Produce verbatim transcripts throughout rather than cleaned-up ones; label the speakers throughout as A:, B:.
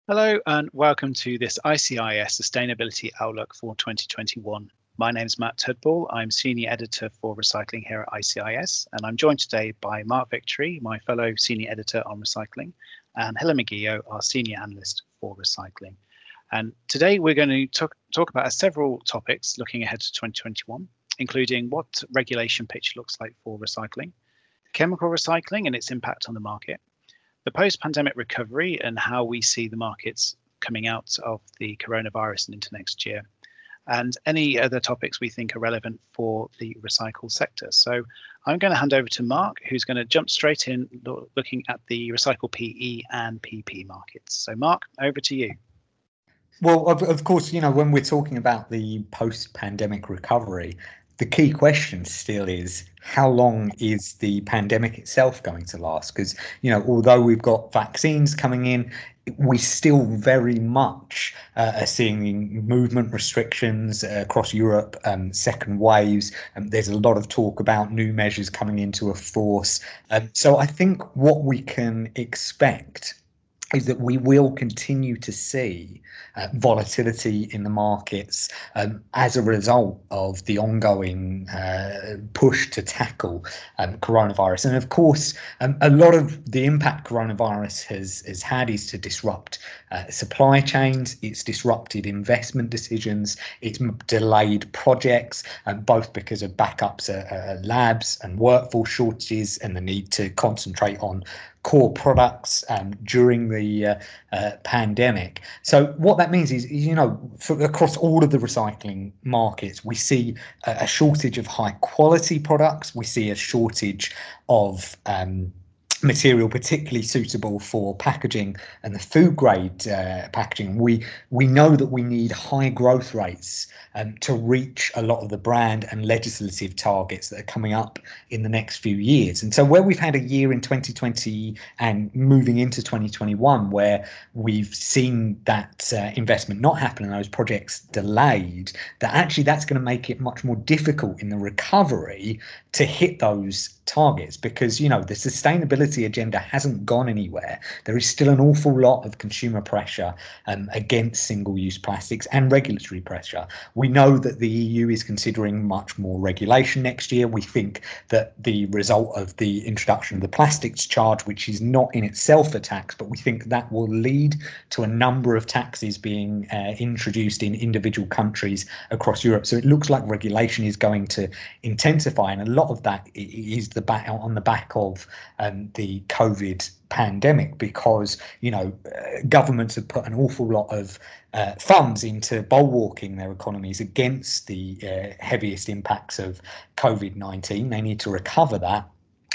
A: Hello and welcome to this I C I S Sustainability Outlook for twenty twenty-one. My name is Matt Tudball. I'm Senior Editor for Recycling here at I C I S, and I'm joined today by Mark Victory, my fellow Senior Editor on Recycling, and Helen McGeough, our Senior Analyst for Recycling. And today we're going to talk, talk about several topics looking ahead to twenty twenty-one, including what regulation picture looks like for recycling, chemical recycling and its impact on the market, the post-pandemic recovery and how we see the markets coming out of the coronavirus and into next year, and any other topics we think are relevant for the recycle sector. So I'm going to hand over to Mark, who's going to jump straight in looking at the recycle P E and P P markets. So Mark, over to you.
B: Well, of, of course, you know, when we're talking about the post-pandemic recovery, the key question still is how long is the pandemic itself going to last? Because, you know, although we've got vaccines coming in, we still very much uh, are seeing movement restrictions uh, across Europe, um, second waves. Um, there's a lot of talk about new measures coming into a force. Um, so I think what we can expect is that we will continue to see uh, volatility in the markets um, as a result of the ongoing uh, push to tackle um, coronavirus. And of course, um, a lot of the impact coronavirus has, has had is to disrupt uh, supply chains, it's disrupted investment decisions, it's delayed projects, um, both because of backups at, at labs and workforce shortages and the need to concentrate on core products um, during the uh, uh, pandemic. So what that means is, you know, for, across all of the recycling markets, we see a, a shortage of high quality products. We see a shortage of um, material particularly suitable for packaging and the food grade uh, packaging. We we know that we need high growth rates um, to reach a lot of the brand and legislative targets that are coming up in the next few years. And so where we've had a year in twenty twenty and moving into twenty twenty-one where we've seen that uh, investment not happen and those projects delayed, that actually that's going to make it much more difficult in the recovery to hit those targets, because, you know, the sustainability agenda hasn't gone anywhere. There is still an awful lot of consumer pressure um, against single-use plastics and regulatory pressure. We know that the E U is considering much more regulation next year. We think that the result of the introduction of the plastics charge, which is not in itself a tax, but we think that will lead to a number of taxes being uh, introduced in individual countries across Europe. So it looks like regulation is going to intensify, and a lot of that is the back on the back of um, the COVID pandemic, because, you know, uh, governments have put an awful lot of uh, funds into bulwarking their economies against the uh, heaviest impacts of COVID nineteen. They need to recover that.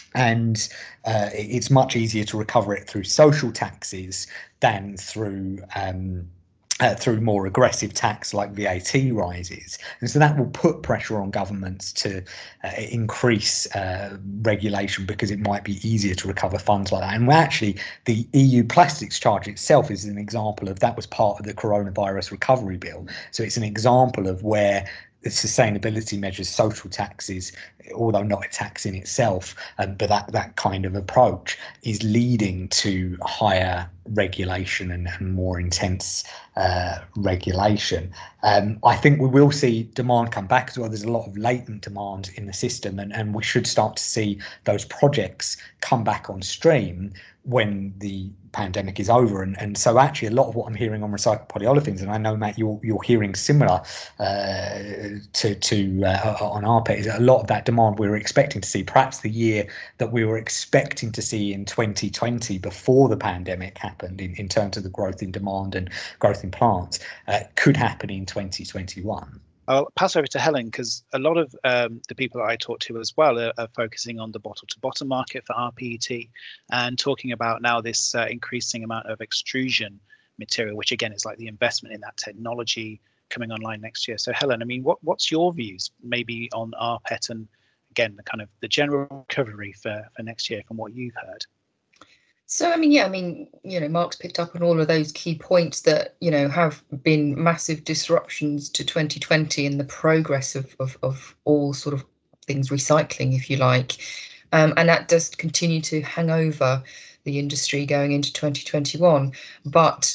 B: And uh, it's much easier to recover it through social taxes than through um, Uh, through more aggressive tax like V A T rises. And so that will put pressure on governments to uh, increase uh, regulation, because it might be easier to recover funds like that. And actually, the E U plastics charge itself is an example of that. Was part of the coronavirus recovery bill. So it's an example of where the sustainability measures, social taxes, although not a tax in itself, um, but that, that kind of approach is leading to higher regulation and, and more intense uh, regulation. Um, I think we will see demand come back as well. There's a lot of latent demand in the system, and, and we should start to see those projects come back on stream when the pandemic is over. And, and so actually a lot of what I'm hearing on recycled polyolefins, and I know, Matt, you're, you're hearing similar uh, to, to uh, on R P E T, is a lot of that demand we were expecting to see, perhaps the year that we were expecting to see in twenty twenty before the pandemic happened, in, in terms of the growth in demand and growth in plants, uh, could happen in twenty twenty-one.
A: I'll pass over to Helen, because a lot of um, the people that I talk to as well are, are focusing on the bottle to bottom market for R P E T and talking about now this uh, increasing amount of extrusion material, which again is like the investment in that technology coming online next year. So Helen, I mean, what, what's your views maybe on R P E T and again, the kind of the general recovery for, for next year from what you've heard?
C: So, I mean, yeah, I mean, you know, Mark's picked up on all of those key points that, you know, have been massive disruptions to twenty twenty and the progress of, of, of all sort of things recycling, if you like. Um, and that does continue to hang over the industry going into twenty twenty-one. But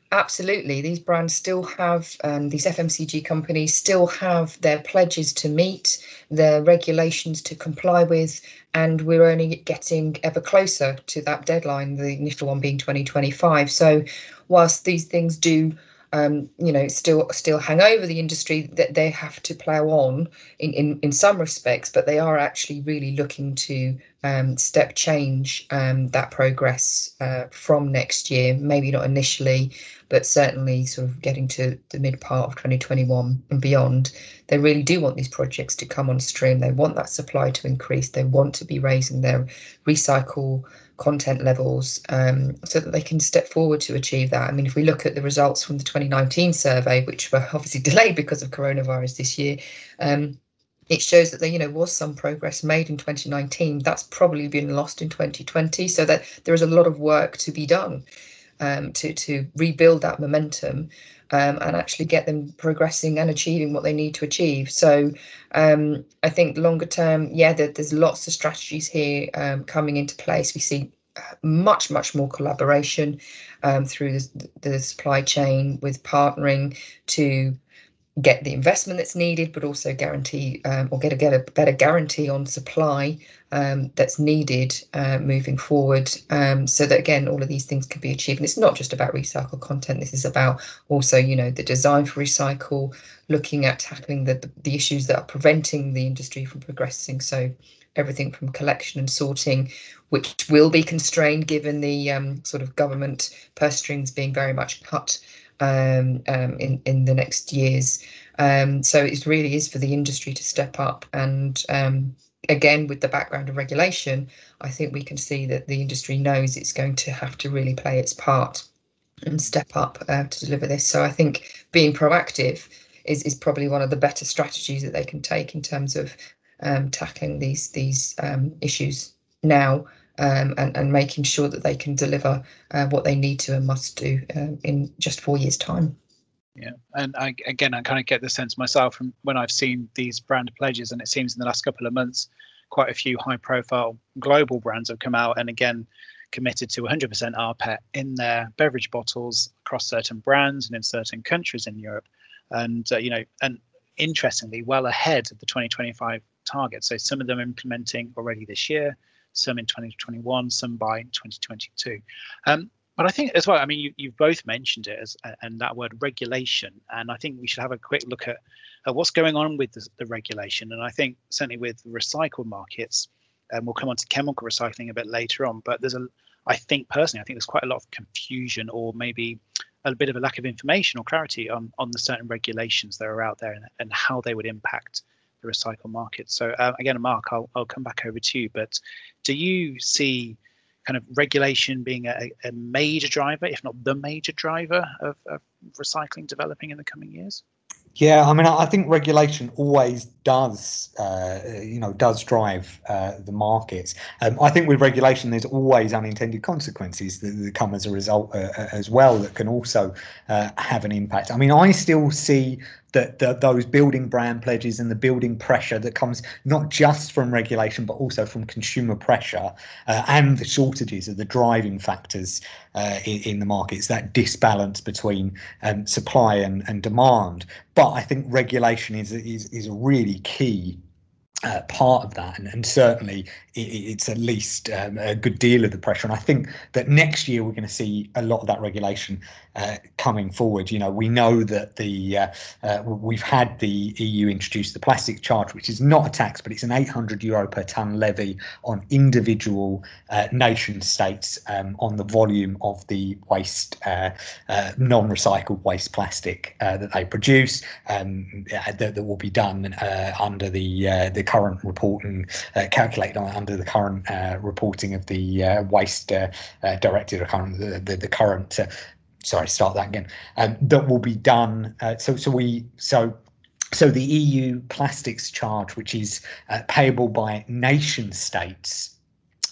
C: Absolutely. These brands still have, um, these F M C G companies still have their pledges to meet, their regulations to comply with, and we're only getting ever closer to that deadline, the initial one being twenty twenty-five. So whilst these things do, um, you know, still still hang over the industry, that they have to plough on in, in, in some respects, but they are actually really looking to um, step change um, that progress uh, from next year, maybe not initially, but certainly sort of getting to the mid part of twenty twenty-one and beyond. They really do want these projects to come on stream. They want that supply to increase. They want to be raising their recycle content levels um, so that they can step forward to achieve that. I mean, if we look at the results from the twenty nineteen survey, which were obviously delayed because of coronavirus this year, um, it shows that there, you know, was some progress made in twenty nineteen. That's probably been lost in twenty twenty, so that there is a lot of work to be done um, to to rebuild that momentum um, and actually get them progressing and achieving what they need to achieve. So um, I think longer term, yeah, there, there's lots of strategies here um, coming into place. We see much, much more collaboration um, through the, the supply chain with partnering to get the investment that's needed, but also guarantee um, or get a, get a better guarantee on supply um, that's needed uh, moving forward, um, so that again all of these things can be achieved. And it's not just about recycled content. This is about also, you know, the design for recycle, looking at tackling the, the, the issues that are preventing the industry from progressing. So everything from collection and sorting, which will be constrained given the um, sort of government purse strings being very much cut um, um, in, in the next years. Um, so it really is for the industry to step up. And um, again, with the background of regulation, I think we can see that the industry knows it's going to have to really play its part and step up uh, to deliver this. So I think being proactive is, is probably one of the better strategies that they can take in terms of um, tackling these, these um, issues now. Um, and, and making sure that they can deliver uh, what they need to and must do um, in just four years' time.
A: Yeah, and I, again, I kind of get the sense myself from when I've seen these brand pledges, and it seems in the last couple of months, quite a few high-profile global brands have come out and again committed to one hundred percent R P E T in their beverage bottles across certain brands and in certain countries in Europe, and uh, you know, and interestingly, well ahead of the twenty twenty-five target. So some of them implementing already this year, some in twenty twenty-one, some by twenty twenty-two. Um, but I think as well, I mean, you, you've both mentioned it as and that word regulation, and I think we should have a quick look at, at what's going on with the, the regulation. And I think certainly with recycled markets, and we'll come on to chemical recycling a bit later on, but there's a, I think personally, I think there's quite a lot of confusion or maybe a bit of a lack of information or clarity on, on the certain regulations that are out there and, and how they would impact the recycle market. So uh, again, Mark, I'll, I'll come back over to you, but do you see kind of regulation being a, a major driver, if not the major driver of, of recycling developing in the coming years?
B: Yeah, I mean, I think regulation always does, uh, you know, does drive uh, the markets. Um, I think with regulation, there's always unintended consequences that, that come as a result uh, as well that can also uh, have an impact. I mean, I still see that, that those building brand pledges and the building pressure that comes not just from regulation, but also from consumer pressure uh, and the shortages are the driving factors uh, in, in the markets, that disbalance between um, supply and, and demand. But I think regulation is is is a really key uh, part of that, and, and certainly it, it's at least um, a good deal of the pressure. And I think that next year we're going to see a lot of that regulation uh, coming forward. You know, we know that the uh, uh, we've had the E U introduce the plastic charge, which is not a tax, but it's an eight hundred euro per tonne levy on individual uh, nation states um, on the volume of the waste, uh, uh, non-recycled waste plastic uh, that they produce. Um, that, that will be done uh, under the uh, the current reporting, uh, calculated on under the current uh, reporting of the uh, waste uh, uh, directive, or current the, the, the current. Uh, sorry, start that again. Um, that will be done. Uh, so so we so. So the E U plastics charge, which is uh, payable by nation states,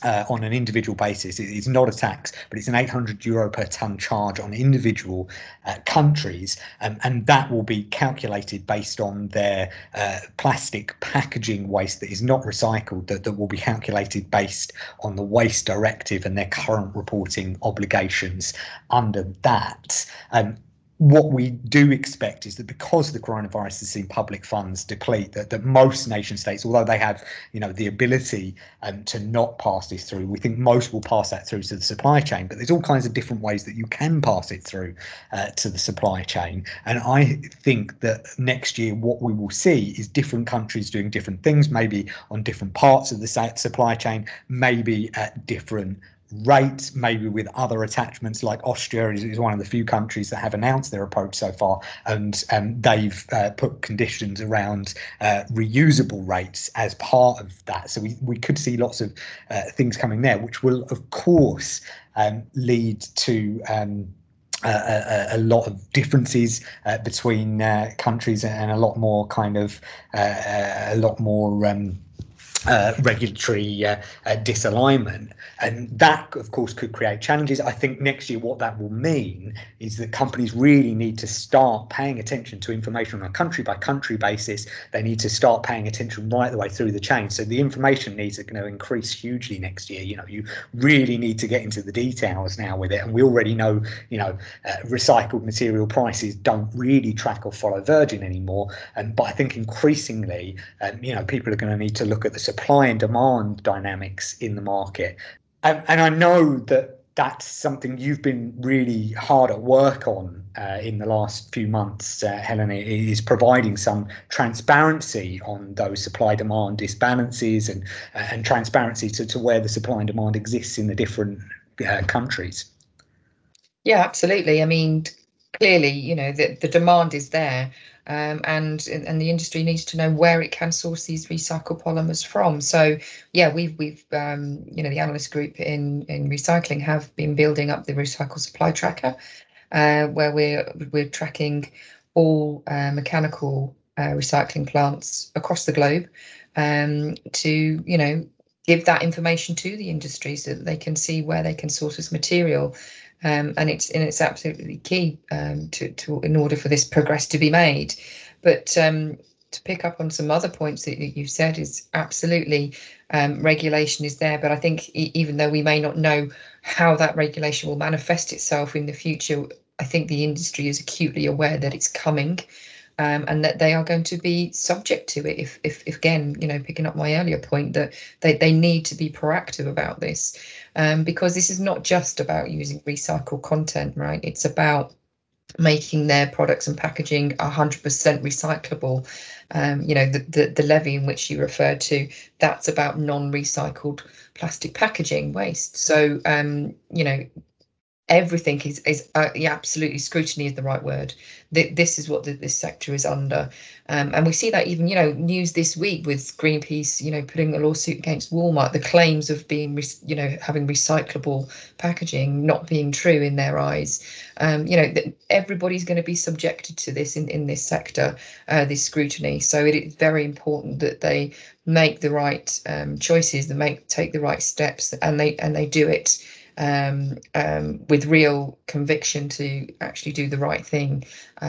B: Uh, on an individual basis. It's not a tax, but it's an eight hundred euro per tonne charge on individual uh, countries, um, and that will be calculated based on their uh, plastic packaging waste that is not recycled, that, that will be calculated based on the waste directive and their current reporting obligations under that. Um, What we do expect is that because the coronavirus has seen public funds deplete, that, that most nation states, although they have, you know, the ability um, to not pass this through, we think most will pass that through to the supply chain. But there's all kinds of different ways that you can pass it through uh, to the supply chain. And I think that next year what we will see is different countries doing different things, maybe on different parts of the supply chain, maybe at different rates, maybe with other attachments. Like Austria is, is one of the few countries that have announced their approach so far, and um, they've uh, put conditions around uh, reusable rates as part of that. So we, we could see lots of uh, things coming there, which will of course um, lead to um, Uh, a, a lot of differences uh, between uh, countries, and a lot more kind of uh, a lot more um, uh, regulatory uh, uh, disalignment, and that of course could create challenges. I think next year what that will mean is that companies really need to start paying attention to information on a country by country basis. They need to start paying attention right the way through the chain. So the information needs are going to increase hugely next year. You know, you really need to get into the details now with it, and we already know, you know, uh, recycled material prices don't really track or follow virgin anymore. And but I think increasingly, um, you know, people are going to need to look at the supply and demand dynamics in the market. And, and I know that that's something you've been really hard at work on uh, in the last few months, uh, Helen, is providing some transparency on those supply demand disbalances, and uh, and transparency to, to where the supply and demand exists in the different uh, countries.
C: Yeah, absolutely. I mean, clearly, you know, the, the demand is there, um, and and the industry needs to know where it can source these recycled polymers from. So, yeah, we've we've um, you know, the analyst group in in recycling have been building up the recycle supply tracker, uh, where we're we're tracking all uh, mechanical uh, recycling plants across the globe, um, to you know give that information to the industry so that they can see where they can source this material. Um, and it's and it's absolutely key um, to, to in order for this progress to be made. But um, to pick up on some other points that you've said, is absolutely um, regulation is there. But I think e even though we may not know how that regulation will manifest itself in the future, I think the industry is acutely aware that it's coming. Um, and that they are going to be subject to it if, if, if, again, you know, picking up my earlier point, that they, they need to be proactive about this, um, because this is not just about using recycled content, right? It's about making their products and packaging one hundred percent recyclable. Um, you know, the, the, the levy in which you referred to, that's about non-recycled plastic packaging waste. So, um, you know, everything is, is uh, yeah, absolutely, scrutiny is the right word. This is what the, this sector is under. Um, and we see that even, you know, news this week with Greenpeace, you know, putting a lawsuit against Walmart, the claims of being, you know, having recyclable packaging not being true in their eyes. Um, you know, everybody's going to be subjected to this in, in this sector, uh, this scrutiny. So it is very important that they make the right um, choices, they make take the right steps, and they and they do it um um with real conviction to actually do the right thing.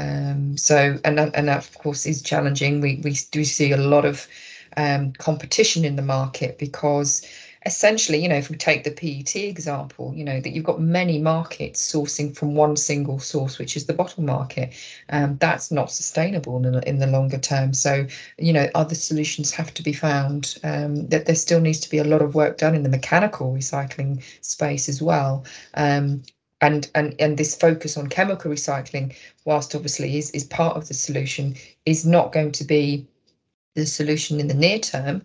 C: Um so and and that of course is challenging. We we do see a lot of um competition in the market, because essentially, you know, if we take the P E T example, you know, that you've got many markets sourcing from one single source, which is the bottle market. Um, that's not sustainable in the, in the longer term. So, you know, other solutions have to be found. Um, that there still needs to be a lot of work done in the mechanical recycling space as well. Um, and and and this focus on chemical recycling, whilst obviously is is part of the solution, is not going to be the solution in the near term,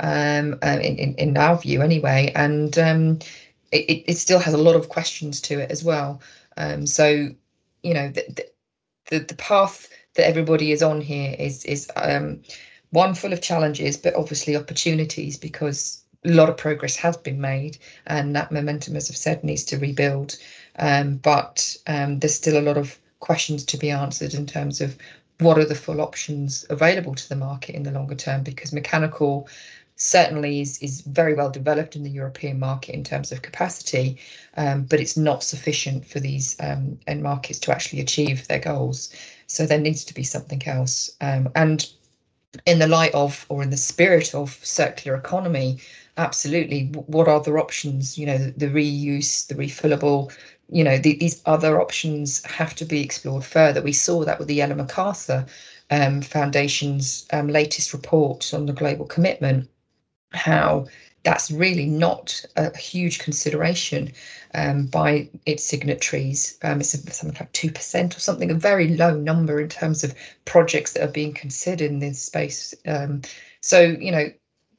C: um, uh, in, in, in our view anyway, and um, it, it still has a lot of questions to it as well. Um, so, you know, the, the, the path that everybody is on here is, is um, one full of challenges, but obviously opportunities, because a lot of progress has been made, and that momentum, as I've said, needs to rebuild. Um, but um, there's still a lot of questions to be answered in terms of what are the full options available to the market in the longer term, because mechanical certainly is, is very well developed in the European market in terms of capacity, um, but it's not sufficient for these um, end markets to actually achieve their goals. So there needs to be something else. Um, and in the light of, or in the spirit of circular economy, absolutely, what other options, you know, the, the reuse, the refillable, you know, the, these other options have to be explored further. We saw that with the Ellen MacArthur um, Foundation's um, latest report on the global commitment, how that's really not a huge consideration um, by its signatories. Um, it's something like two percent or something, a very low number in terms of projects that are being considered in this space. Um, so, you know,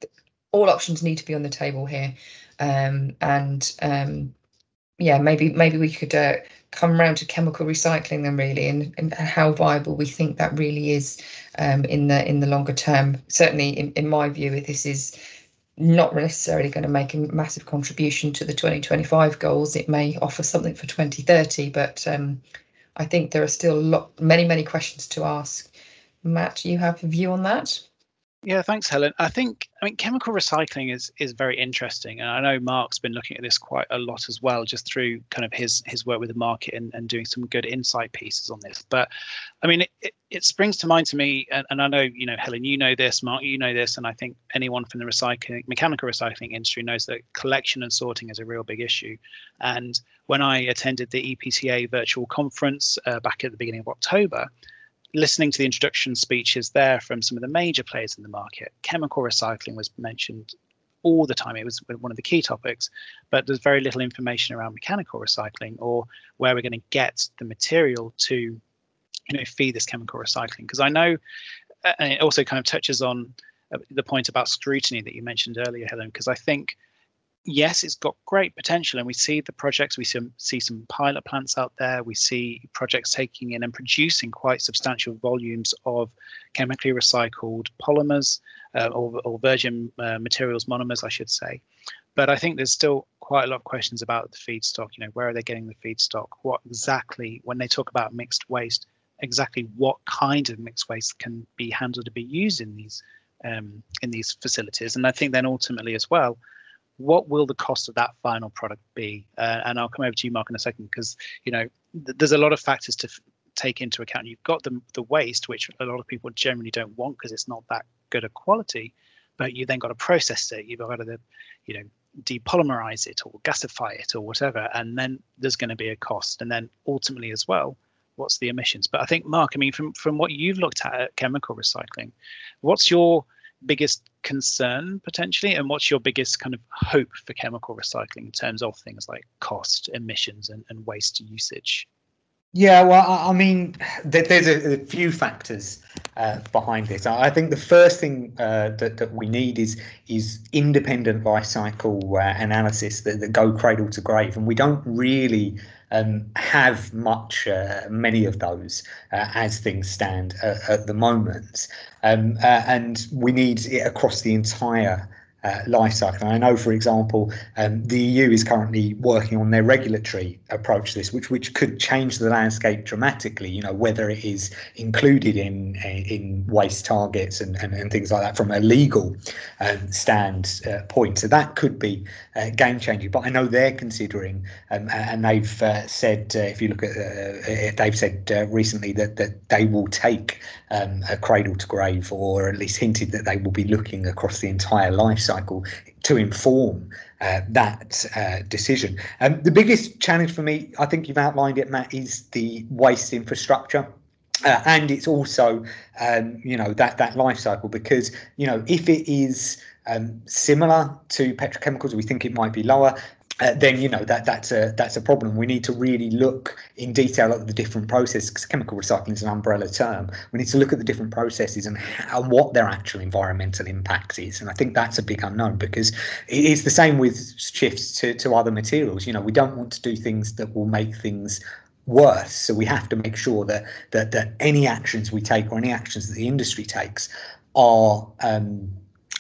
C: all options need to be on the table here. Um, and um, yeah, maybe maybe we could uh, come around to chemical recycling then, really, and, and how viable we think that really is um, in the in the longer term. Certainly, in, in my view, this is not necessarily going to make a massive contribution to the twenty twenty-five goals. It may offer something for twenty thirty, but um, I think there are still a lot, many, many questions to ask. Matt, do you have a view on that?
A: Yeah, thanks, Helen. I think, I mean, chemical recycling is is very interesting, and I know Mark's been looking at this quite a lot as well, just through kind of his his work with the market and, and doing some good insight pieces on this. But I mean, it, it, it springs to mind to me, and, and I know, you know, Helen, you know this, Mark, you know this, and I think anyone from the recycling, mechanical recycling industry knows that collection and sorting is a real big issue. And when I attended the E P C A virtual conference uh, back at the beginning of October, listening to the introduction speeches there from some of the major players in the market, chemical recycling was mentioned all the time. It was one of the key topics, but there's very little information around mechanical recycling or where we're going to get the material to, you know, feed this chemical recycling. Because I know, and it also kind of touches on the point about scrutiny that you mentioned earlier, Helen, because I think, yes, it's got great potential, and we see the projects, we see, see some pilot plants out there, we see projects taking in and producing quite substantial volumes of chemically recycled polymers uh, or, or virgin uh, materials monomers, I should say. But I think there's still quite a lot of questions about the feedstock. You know, where are they getting the feedstock? What exactly, when they talk about mixed waste, exactly what kind of mixed waste can be handled to be used in these um, in these facilities? And I think then ultimately as well, what will the cost of that final product be? Uh, and I'll come over to you, Mark, in a second, because, you know, th there's a lot of factors to f take into account. You've got the, the waste, which a lot of people generally don't want because it's not that good a quality, but you then got to process it. You've got to, you know, depolymerize it or gasify it or whatever, and then there's going to be a cost. And then ultimately as well, what's the emissions? But I think, Mark, I mean, from, from what you've looked at at chemical recycling, what's your biggest concern potentially, and what's your biggest kind of hope for chemical recycling in terms of things like cost, emissions, and, and waste usage?
B: Yeah, well, I, I mean, there, there's a, a few factors uh, behind this. I think the first thing uh, that, that we need is is independent life cycle uh, analysis that, that go cradle to grave, and we don't really um, have much, uh, many of those uh, as things stand uh, at the moment, um, uh, and we need it across the entire Uh, life cycle. And I know, for example, um, the E U is currently working on their regulatory approach to this, which which could change the landscape dramatically. You know, whether it is included in in waste targets and and, and things like that from a legal um, stand uh, point. So that could be uh, game changing. But I know they're considering, um, and they've uh, said, uh, if you look at, uh, they've said uh, recently that that they will take um, a cradle to grave, or at least hinted that they will be looking across the entire life cycle to inform uh, that uh, decision. Um, the biggest challenge for me, I think you've outlined it, Matt, is the waste infrastructure. Uh, and it's also, um, you know, that that life cycle, because, you know, if it is um, similar to petrochemicals, we think it might be lower. Uh, then, you know, that that's a that's a problem. We need to really look in detail at the different processes, because chemical recycling is an umbrella term. We need to look at the different processes and how, what their actual environmental impact is. And I think that's a big unknown, because it is the same with shifts to, to other materials. You know, we don't want to do things that will make things worse. So we have to make sure that that that any actions we take, or any actions that the industry takes, are um,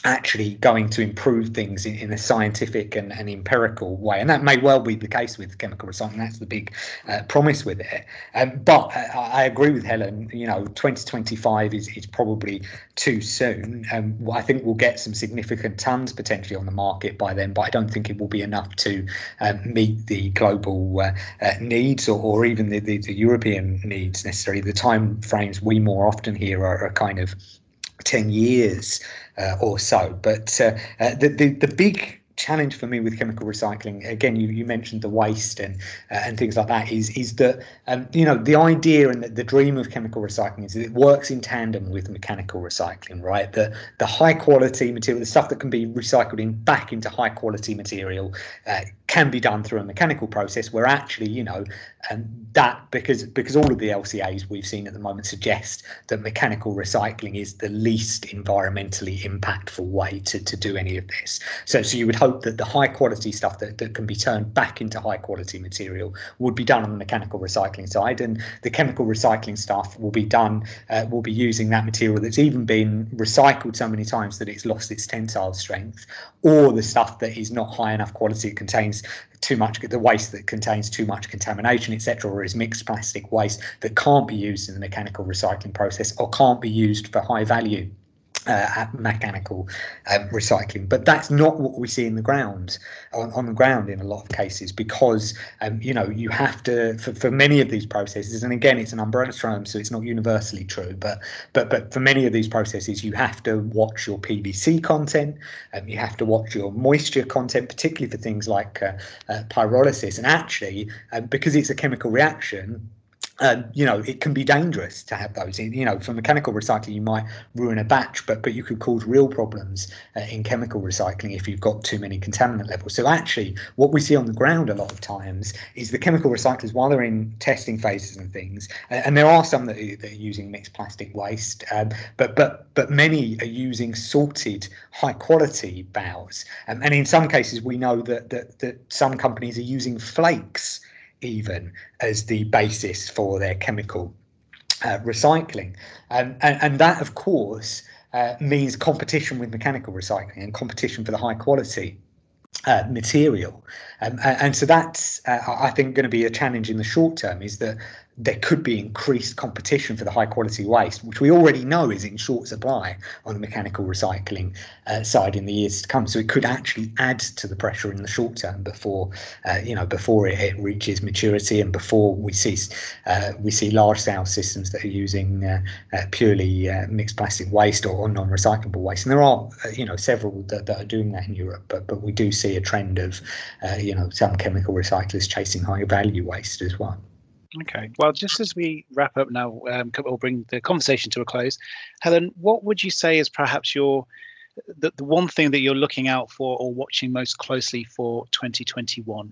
B: actually going to improve things in, in a scientific and, and empirical way. And that may well be the case with chemical recycling. That's the big uh, promise with it. Um, but I, I agree with Helen, you know, twenty twenty-five is, is probably too soon. Um, I think we'll get some significant tons potentially on the market by then, but I don't think it will be enough to um, meet the global uh, uh, needs or, or even the, the, the European needs necessarily. The time frames we more often hear are, are kind of ten years uh, or so. But uh, uh, the, the the big challenge for me with chemical recycling, again, you, you mentioned the waste and uh, and things like that, is is that um, you know, the idea and the, the dream of chemical recycling is that it works in tandem with mechanical recycling, right? The the high quality material, the stuff that can be recycled in back into high quality material, uh, can be done through a mechanical process, where actually, you know, and that because because all of the L C As we've seen at the moment suggest that mechanical recycling is the least environmentally impactful way to, to do any of this. So so you would hope that the high quality stuff that, that can be turned back into high quality material would be done on the mechanical recycling side, and the chemical recycling stuff will be done, uh, will be using that material that's even been recycled so many times that it's lost its tensile strength, or the stuff that is not high enough quality, it contains too much, the waste that contains too much contamination, et cetera, or is mixed plastic waste that can't be used in the mechanical recycling process or can't be used for high value uh, mechanical um, recycling. But that's not what we see in the ground, on, on the ground in a lot of cases, because um, you know, you have to, for, for many of these processes, and again, it's an umbrella term, so it's not universally true, but but but for many of these processes, you have to watch your P V C content, um, you have to watch your moisture content, particularly for things like uh, uh, pyrolysis. And actually, uh, because it's a chemical reaction, Um, you know, it can be dangerous to have those. You know, for mechanical recycling, you might ruin a batch, but but you could cause real problems uh, in chemical recycling if you've got too many contaminant levels. So actually, what we see on the ground a lot of times is the chemical recyclers, while they're in testing phases and things, and, and there are some that are, that are using mixed plastic waste, um, but but but many are using sorted, high quality bags, um, and in some cases, we know that that that some companies are using flakes even as the basis for their chemical uh, recycling. Um, and, and that, of course, uh, means competition with mechanical recycling and competition for the high quality uh, material. Um, and, and so that's, uh, I think, going to be a challenge in the short term, is that there could be increased competition for the high quality waste, which we already know is in short supply on the mechanical recycling uh, side in the years to come. So it could actually add to the pressure in the short term before, uh, you know, before it, it reaches maturity, and before we see uh, we see large scale systems that are using uh, uh, purely uh, mixed plastic waste or, or non-recyclable waste. And there are, uh, you know, several that, that are doing that in Europe, but but we do see a trend of, uh, you know, some chemical recyclers chasing high value waste as well.
A: Okay, well, just as we wrap up now, um, we'll bring the conversation to a close. Helen, what would you say is perhaps your the, the one thing that you're looking out for or watching most closely for twenty twenty-one?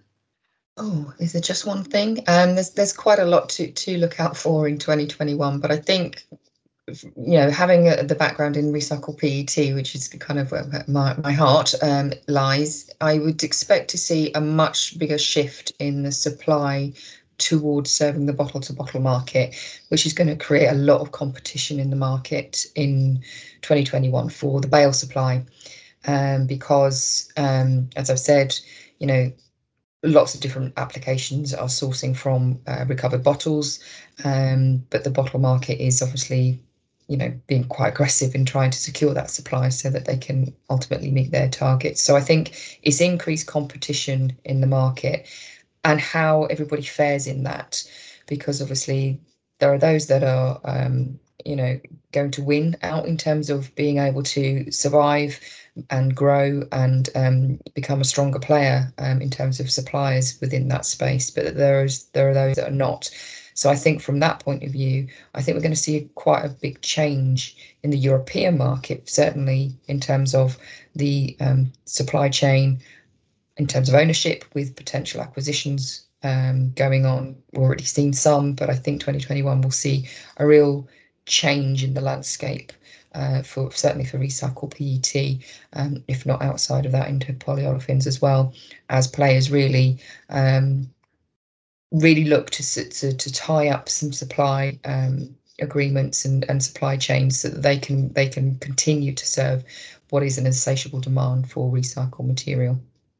C: Oh, is there just one thing? Um, there's there's quite a lot to to look out for in twenty twenty-one, but I think, you know, having a, the background in recycled P E T, which is kind of where my, my heart um, lies, I would expect to see a much bigger shift in the supply towards serving the bottle to bottle market, which is going to create a lot of competition in the market in twenty twenty-one for the bale supply. Um, because, um, as I've said, you know, lots of different applications are sourcing from uh, recovered bottles, um, but the bottle market is obviously, you know, being quite aggressive in trying to secure that supply so that they can ultimately meet their targets. So I think it's increased competition in the market, and how everybody fares in that, because obviously there are those that are, um, you know, going to win out in terms of being able to survive and grow and um, become a stronger player um, in terms of suppliers within that space. But there is there are those that are not. So I think from that point of view, I think we're going to see quite a big change in the European market, certainly in terms of the um, supply chain, in terms of ownership, with potential acquisitions um, going on. We've already seen some, but I think twenty twenty-one will see a real change in the landscape uh, for certainly for recycled P E T, um, if not outside of that into polyolefins as well, as players really um, really look to, to to tie up some supply um, agreements and, and supply chains so that they can they can continue to serve what is an insatiable demand for recycled material.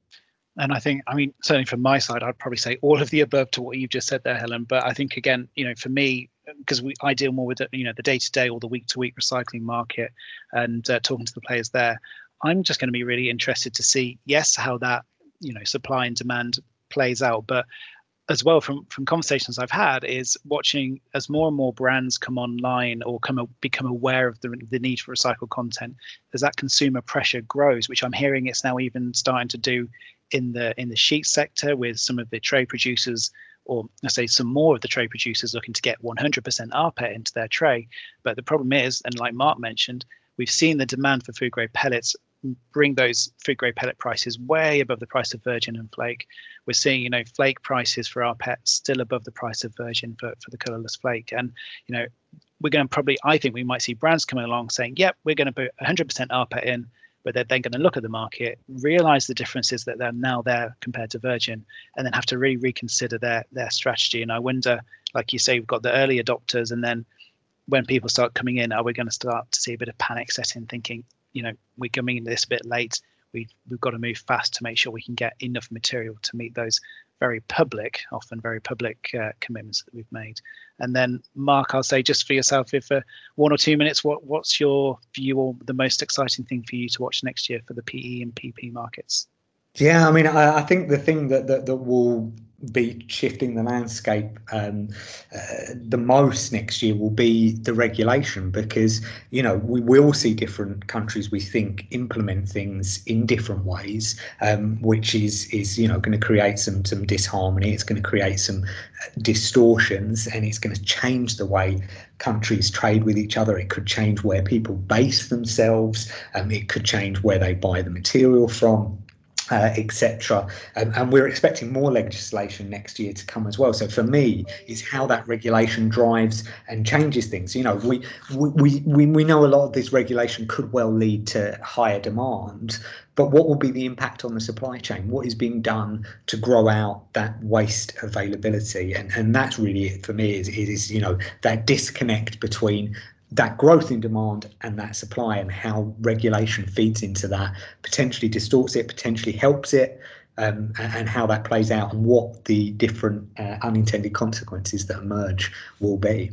A: And I think, I mean, certainly from my side, I'd probably say all of the above to what you've just said there, Helen. But I think, again, you know, for me, because we I deal more with the, you know, the day-to-day or the week-to-week recycling market and uh, talking to the players there, I'm just going to be really interested to see, yes, how that, you know, supply and demand plays out. But as well, from from conversations I've had, is watching as more and more brands come online or come become aware of the, the need for recycled content, as that consumer pressure grows, which I'm hearing it's now even starting to do in the in the sheet sector, with some of the tray producers, or I say some more of the tray producers, looking to get one hundred percent R P E T into their tray. But the problem is, and like Mark mentioned, we've seen the demand for food grade pellets bring those food grade pellet prices way above the price of virgin and flake. We're seeing, you know, flake prices for R P E T still above the price of virgin for, for the colourless flake. And, you know, we're going to probably, I think we might see brands coming along saying, yep, we're going to put one hundred percent R P E T in, but they're then going to look at the market, realise the differences that they're now there compared to virgin, and then have to really reconsider their their strategy. And I wonder, like you say, we've got the early adopters, and then when people start coming in, are we going to start to see a bit of panic set in, thinking, you know, we're coming in this a bit late, we, we've got to move fast to make sure we can get enough material to meet those very public, often very public uh, commitments that we've made. And then, Mark, I'll say, just for yourself, if for one or two minutes, what what's your view or the most exciting thing for you to watch next year for the P E and P P markets?
B: Yeah, I mean, I, I think the thing that, that that will be shifting the landscape um, uh, the most next year will be the regulation, because, you know, we will see different countries, we think, implement things in different ways, um, which is is you know going to create some some disharmony. It's going to create some distortions, and it's going to change the way countries trade with each other. It could change where people base themselves. Um, it could change where they buy the material from. Uh, et cetera. Um, and we're expecting more legislation next year to come as well. So for me, it's how that regulation drives and changes things. You know, we we we we know a lot of this regulation could well lead to higher demand, but what will be the impact on the supply chain? What is being done to grow out that waste availability? And and that's really it for me. Is is you know that disconnect between that growth in demand and that supply, and how regulation feeds into that, potentially distorts it, potentially helps it, um, and, and how that plays out, and what the different uh, unintended consequences that emerge will be.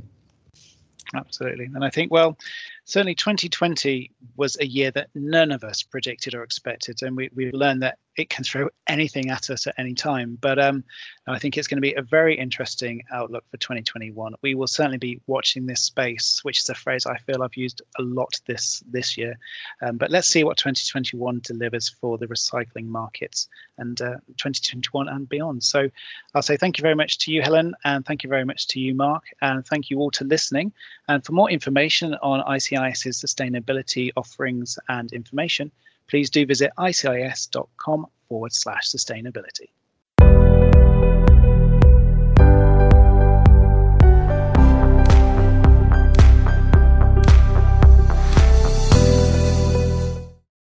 A: Absolutely. And I think, well, certainly twenty twenty was a year that none of us predicted or expected. And we, we've learned that it can throw anything at us at any time. But um, I think it's going to be a very interesting outlook for twenty twenty-one. We will certainly be watching this space, which is a phrase I feel I've used a lot this this year. Um, but let's see what twenty twenty-one delivers for the recycling markets and uh, twenty twenty-one and beyond. So I'll say thank you very much to you, Helen, and thank you very much to you, Mark, and thank you all to listening. And for more information on ICIS's sustainability offerings and information, please do visit icis dot com forward slash sustainability.